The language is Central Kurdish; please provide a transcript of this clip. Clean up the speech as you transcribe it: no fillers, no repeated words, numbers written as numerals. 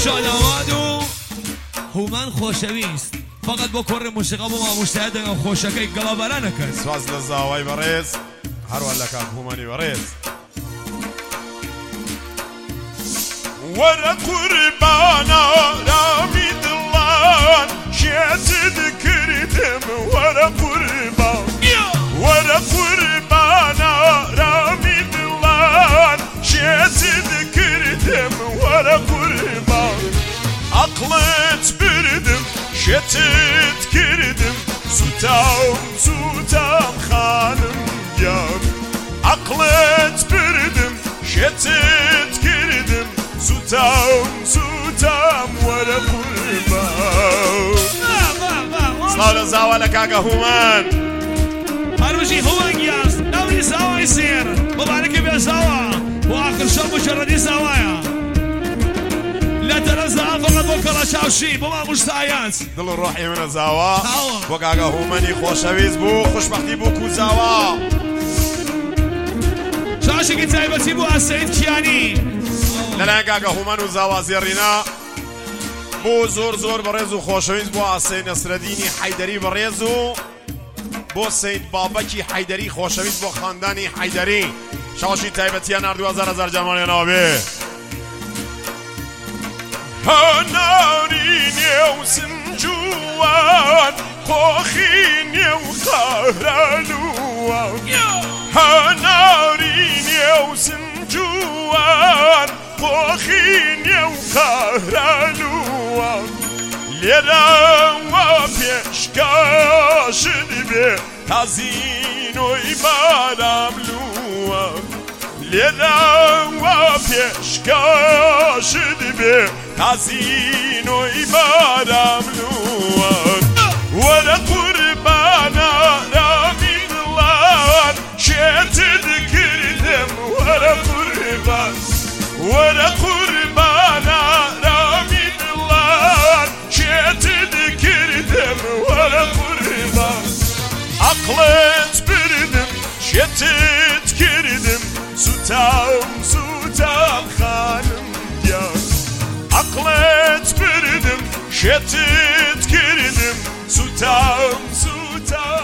شادواد و هومن خۆشەویست فقط بۆ کوڕی موسیقا بۆ مامۆستایە دەگەم خۆشەکەی گەڵابەرە نەکەن سواز لە زاوای بەڕێز هەروە لە کاک هومەنی بەڕێز وەرە قوربانە رامی دڵان شێتت کردم وەرە قوربان وەرە قوربانە رامی دڵان شێتت کردم وەرە قوربان عقلت بردم شێتت کردم سوتام خانم گیان عقلت بردم شێتت کردم سوتام وەرە قوربان سڵاو لە زاوا لە کاکە هومەن هەروژی هومەن گیاز ناوی زاوای سێر مبارەکە بێ زاوا بۆ ئاخر شەو مجەڕەدی زاوایە لە دەرە زاوا فقط بۆ کەڵە چاوشی بۆ مامۆستایەت دڵ و ڕۆحی منە زاوا بۆ کاکە هومەنی خۆشەویست بوو خوشبەختی بوو کو زاوا چاشێکی تایبەتی بوو ئاسەید کیانی لەلایەن کاکە هومەن و زاوا زێڕینا بۆ زۆر بەڕێز و خۆشەویست بۆ ئاسەی نەسرەدینی حەیدەری بەڕێز و بۆ سەید بابەکی حەیدەری خۆشەویست بۆ خاندانی حەیدەری شەوەشی تایبەتیان نردووە هەزار جەماڵێنەوە بێ هەناری نێو سنجووان خۆخی نێو قارەلووان هەناری نێو سنجووان خۆخی نێو قارەلووان لێرەوە پێشکەشت بێ تازینۆی بارام لووان لێرەوە پێشکەشت بێ تازینۆی بارام لووان وەرە قوربانە رامی دڵان شێتت کردم وەرە قوربان وەرە قوربانە رامی دڵان شێتت کردم وەرە قوربان عقلت بردم شێتت کردم سوتام خانم گیان عقلت بردم شێتت کردم سوتام